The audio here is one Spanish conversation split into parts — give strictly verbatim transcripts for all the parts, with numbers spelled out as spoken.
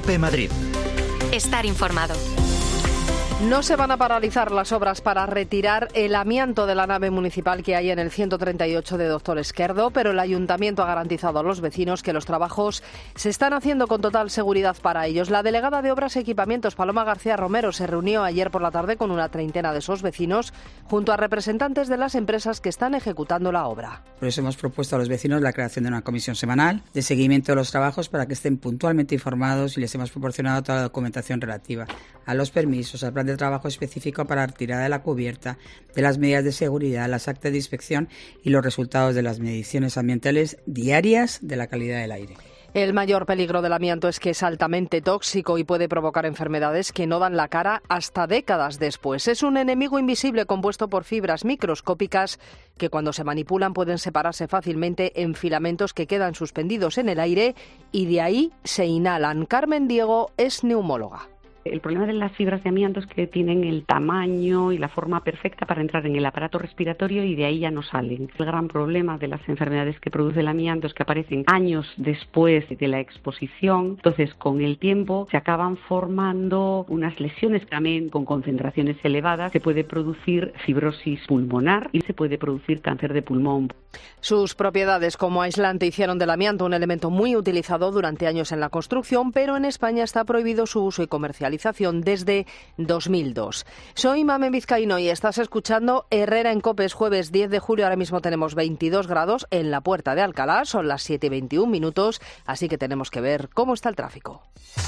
COPE Madrid. Estar informado. No se van a paralizar las obras para retirar el amianto de la nave municipal que hay en el ciento treinta y ocho de Doctor Esquerdo, pero el Ayuntamiento ha garantizado a los vecinos que los trabajos se están haciendo con total seguridad para ellos. La delegada de Obras y Equipamientos, Paloma García Romero, se reunió ayer por la tarde con una treintena de esos vecinos junto a representantes de las empresas que están ejecutando la obra. Por eso hemos propuesto a los vecinos la creación de una comisión semanal de seguimiento de los trabajos para que estén puntualmente informados, y les hemos proporcionado toda la documentación relativa a los permisos, al plan de trabajo específico para la retirada de la cubierta, de las medidas de seguridad, las actas de inspección y los resultados de las mediciones ambientales diarias de la calidad del aire. El mayor peligro del amianto es que es altamente tóxico y puede provocar enfermedades que no dan la cara hasta décadas después. Es un enemigo invisible compuesto por fibras microscópicas que cuando se manipulan pueden separarse fácilmente en filamentos que quedan suspendidos en el aire y de ahí se inhalan. Carmen Diego es neumóloga. El problema de las fibras de amianto es que tienen el tamaño y la forma perfecta para entrar en el aparato respiratorio y de ahí ya no salen. El gran problema de las enfermedades que produce el amianto es que aparecen años después de la exposición. Entonces, con el tiempo se acaban formando unas lesiones también con concentraciones elevadas. Se puede producir fibrosis pulmonar y se puede producir cáncer de pulmón. Sus propiedades como aislante hicieron del amianto un elemento muy utilizado durante años en la construcción, pero en España está prohibido su uso y comercialización desde dos mil dos. Soy Mamen Vizcaíno y estás escuchando Herrera en COPE. Es jueves diez de julio, ahora mismo tenemos veintidós grados en la Puerta de Alcalá, son las siete y veintiún minutos, así que tenemos que ver cómo está el tráfico.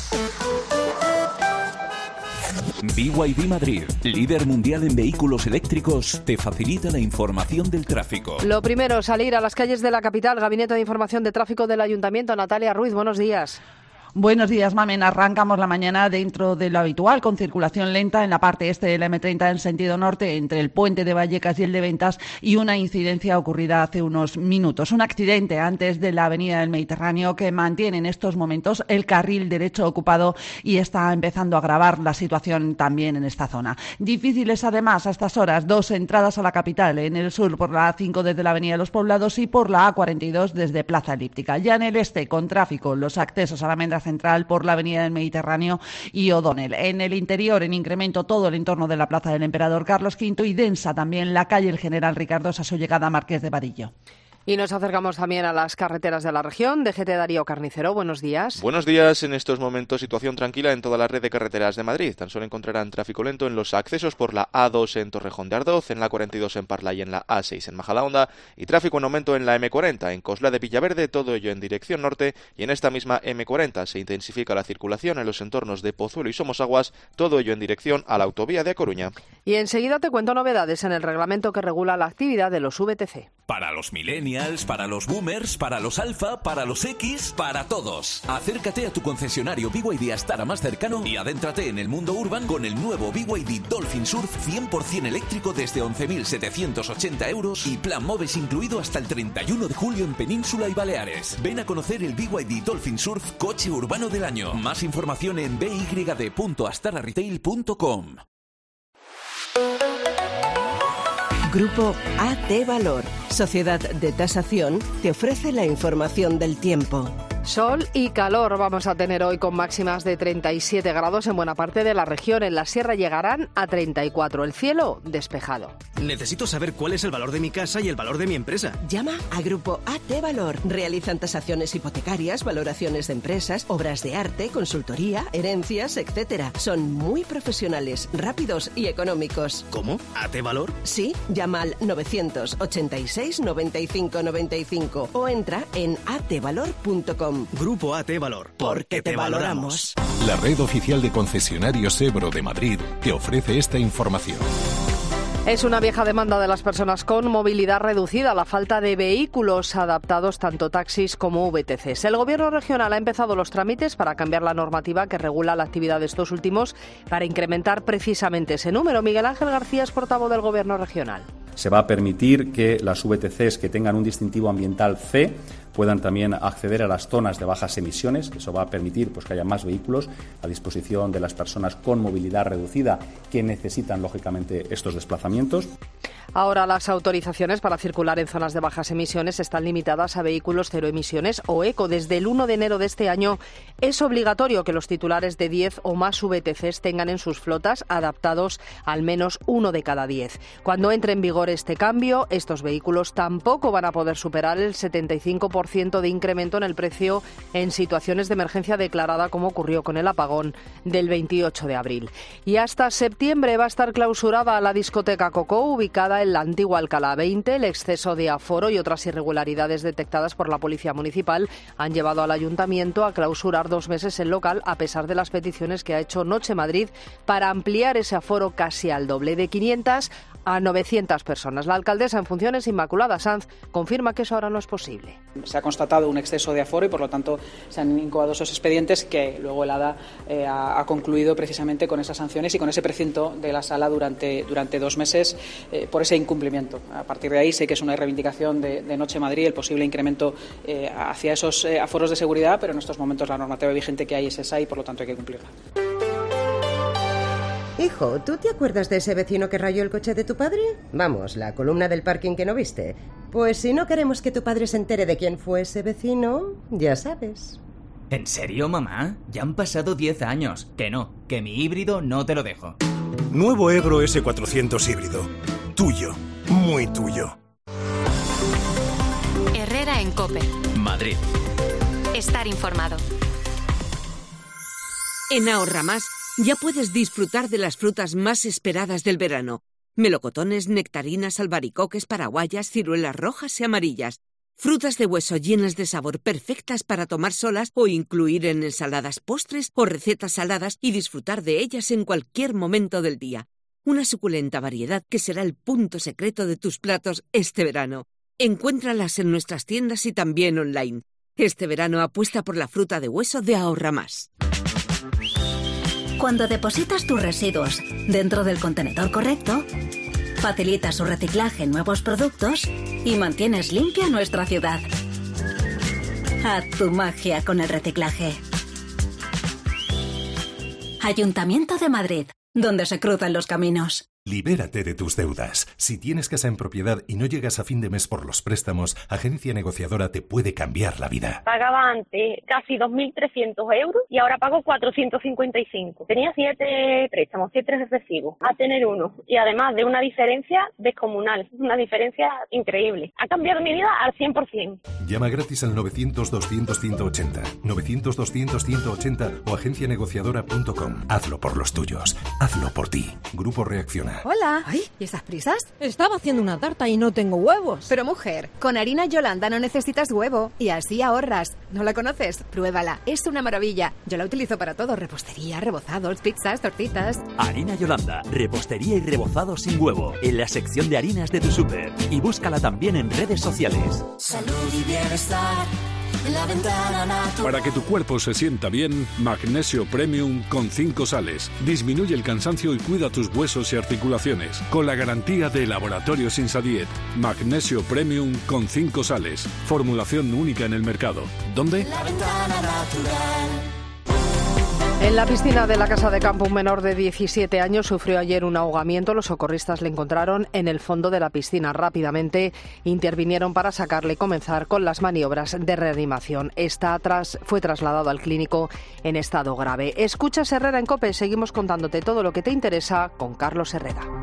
B Y D Madrid, líder mundial en vehículos eléctricos, te facilita la información del tráfico. Lo primero, salir a las calles de la capital. Gabinete de Información de Tráfico del Ayuntamiento. Natalia Ruiz, buenos días. Buenos días, Mamen. Arrancamos la mañana dentro de lo habitual, con circulación lenta en la parte este de la eme treinta en sentido norte, entre el puente de Vallecas y el de Ventas, y una incidencia ocurrida hace unos minutos. Un accidente antes de la avenida del Mediterráneo que mantiene en estos momentos el carril derecho ocupado y está empezando a agravar la situación también en esta zona. Difíciles además a estas horas dos entradas a la capital, en el sur por la A cinco desde la avenida de los Poblados y por la A cuarenta y dos desde Plaza Elíptica. Ya en el este, con tráfico, los accesos a la Almendra Central por la avenida del Mediterráneo y O'Donnell. En el interior, en incremento todo el entorno de la Plaza del Emperador Carlos quinto y densa también la calle El General Ricardo a su llegada a Marqués de Vadillo. Y nos acercamos también a las carreteras de la región. D G T Darío Carnicero, buenos días. Buenos días. En estos momentos situación tranquila en toda la red de carreteras de Madrid. Tan solo encontrarán tráfico lento en los accesos por la A dos en Torrejón de Ardoz, en la cuarenta y dos en Parla y en la A seis en Majadahonda, y tráfico en aumento en la eme cuarenta en Coslada de Villaverde, todo ello en dirección norte, y en esta misma eme cuarenta se intensifica la circulación en los entornos de Pozuelo y Somosaguas, todo ello en dirección a la autovía de A Coruña. Y enseguida te cuento novedades en el reglamento que regula la actividad de los V T C. Para los millennials, para los boomers, para los alfa, para los X, para todos. Acércate a tu concesionario B Y D Astara más cercano y adéntrate en el mundo urban con el nuevo B Y D Dolphin Surf cien por ciento eléctrico desde once mil setecientos ochenta euros y plan MOVES incluido hasta el treinta y uno de julio en Península y Baleares. Ven a conocer el B Y D Dolphin Surf Coche Urbano del Año. Más información en b y d punto astara retail punto com. Grupo A T Valor, Sociedad de Tasación, te ofrece la información del tiempo. Sol y calor vamos a tener hoy con máximas de treinta y siete grados en buena parte de la región. En la sierra llegarán a treinta y cuatro. El cielo despejado. Necesito saber cuál es el valor de mi casa y el valor de mi empresa. Llama a Grupo A T Valor. Realizan tasaciones hipotecarias, valoraciones de empresas, obras de arte, consultoría, herencias, etcétera. Son muy profesionales, rápidos y económicos. ¿Cómo? ¿A T Valor? Sí, llama al novecientos ochenta y seis noventa y cinco noventa y cinco o entra en a t valor punto com. Grupo A T Valor. Porque te valoramos. La red oficial de concesionarios Ebro de Madrid te ofrece esta información. Es una vieja demanda de las personas con movilidad reducida, la falta de vehículos adaptados, tanto taxis como V T Cs. El Gobierno regional ha empezado los trámites para cambiar la normativa que regula la actividad de estos últimos para incrementar precisamente ese número. Miguel Ángel García es portavoz del Gobierno regional. Se va a permitir que las V T Cs que tengan un distintivo ambiental C puedan también acceder a las zonas de bajas emisiones. Eso va a permitir pues, que haya más vehículos a disposición de las personas con movilidad reducida que necesitan, lógicamente, estos desplazamientos. Ahora las autorizaciones para circular en zonas de bajas emisiones están limitadas a vehículos cero emisiones o eco. Desde el uno de enero de este año es obligatorio que los titulares de diez o más V T Cs tengan en sus flotas adaptados al menos uno de cada diez. Cuando entre en vigor este cambio, estos vehículos tampoco van a poder superar el setenta y cinco por ciento de incremento en el precio en situaciones de emergencia declarada, como ocurrió con el apagón del veintiocho de abril. Y hasta septiembre va a estar clausurada la discoteca Coco, ubicada en la antigua Alcalá veinte. El exceso de aforo y otras irregularidades detectadas por la Policía Municipal han llevado al Ayuntamiento a clausurar dos meses el local, a pesar de las peticiones que ha hecho Noche Madrid para ampliar ese aforo casi al doble, de quinientas a novecientas personas. La alcaldesa en funciones, Inmaculada Sanz, confirma que eso ahora no es posible. Se ha constatado un exceso de aforo y, por lo tanto, se han incoado esos expedientes que luego el Hada eh, ha, ha concluido precisamente con esas sanciones y con ese precinto de la sala durante, durante dos meses eh, por ese incumplimiento. A partir de ahí sé que es una reivindicación de, de Noche Madrid el posible incremento eh, hacia esos eh, aforos de seguridad, pero en estos momentos la normativa vigente que hay es esa y, por lo tanto, hay que cumplirla. Hijo, ¿tú te acuerdas de ese vecino que rayó el coche de tu padre? Vamos, la columna del parking que no viste. Pues si no queremos que tu padre se entere de quién fue ese vecino, ya sabes. ¿En serio, mamá? Ya han pasado diez años. Que no, que mi híbrido no te lo dejo. Nuevo Ebro ese cuatrocientos híbrido. Tuyo, muy tuyo. Herrera en COPE. Madrid. Estar informado. En Ahorra Más ya puedes disfrutar de las frutas más esperadas del verano. Melocotones, nectarinas, albaricoques, paraguayas, ciruelas rojas y amarillas. Frutas de hueso llenas de sabor, perfectas para tomar solas o incluir en ensaladas, postres o recetas saladas y disfrutar de ellas en cualquier momento del día. Una suculenta variedad que será el punto secreto de tus platos este verano. Encuéntralas en nuestras tiendas y también online. Este verano apuesta por la fruta de hueso de Ahorra Más. Cuando depositas tus residuos dentro del contenedor correcto, facilitas su reciclaje en nuevos productos y mantienes limpia nuestra ciudad. Haz tu magia con el reciclaje. Ayuntamiento de Madrid, donde se cruzan los caminos. Libérate de tus deudas. Si tienes casa en propiedad y no llegas a fin de mes por los préstamos, Agencia Negociadora te puede cambiar la vida. Pagaba antes casi dos mil trescientos euros y ahora pago cuatrocientos cincuenta y cinco. Tenía siete préstamos, siete recibos, a tener uno. Y además de una diferencia descomunal, una diferencia increíble. Ha cambiado mi vida al cien por ciento. Llama gratis al novecientos doscientos ciento ochenta, novecientos doscientos ciento ochenta o agencia negociadora punto com. Hazlo por los tuyos. Hazlo por ti. Grupo Reacciona. Hola. Ay, ¿y esas prisas? Estaba haciendo una tarta y no tengo huevos. Pero mujer, con harina Yolanda no necesitas huevo y así ahorras. ¿No la conoces? Pruébala, es una maravilla. Yo la utilizo para todo, repostería, rebozados, pizzas, tortitas. Harina Yolanda, repostería y rebozado sin huevo, en la sección de harinas de tu súper. Y búscala también en redes sociales. Salud y bienestar. La ventana natural. Para que tu cuerpo se sienta bien, Magnesio Premium con cinco sales. Disminuye el cansancio y cuida tus huesos y articulaciones. Con la garantía de Laboratorios Insadiet. Magnesio Premium con cinco sales. Formulación única en el mercado. ¿Dónde? La ventana natural. En la piscina de la casa de campo, un menor de diecisiete años sufrió ayer un ahogamiento. Los socorristas le encontraron en el fondo de la piscina. Rápidamente intervinieron para sacarle y comenzar con las maniobras de reanimación. Está tras, fue trasladado al clínico en estado grave. Escuchas Herrera en COPE. Seguimos contándote todo lo que te interesa con Carlos Herrera.